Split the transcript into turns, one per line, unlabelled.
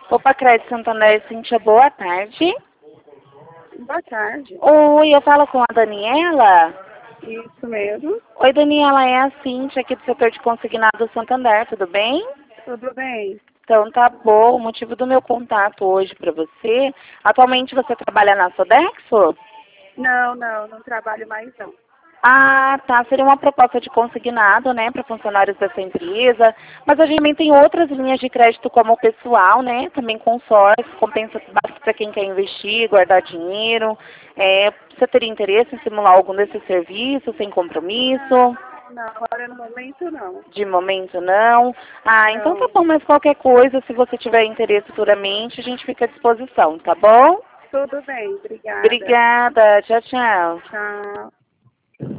Opa, Crédito Santander, Cíntia, boa tarde.
Boa tarde.
Oi, eu falo com a Daniela.
Isso mesmo.
Oi, Daniela, é a Cíntia aqui do setor de consignado Santander, tudo bem?
Tudo bem?
Então tá bom, o motivo do meu contato hoje para você, atualmente você trabalha na Sodexo?
Não trabalho mais não.
Ah, tá, seria uma proposta de consignado, né, para funcionários dessa empresa, mas a gente também tem outras linhas de crédito como o pessoal, né, também consórcio, compensa bastante para quem quer investir, guardar dinheiro. Você teria interesse em simular algum desses serviços sem compromisso?
Não, agora no momento não.
De momento não. Ah, então tá
Não.
bom, mas qualquer coisa, se você tiver interesse futuramente, a gente fica à disposição, tá bom?
Tudo bem, obrigada.
Obrigada, tchau, tchau.
Tchau.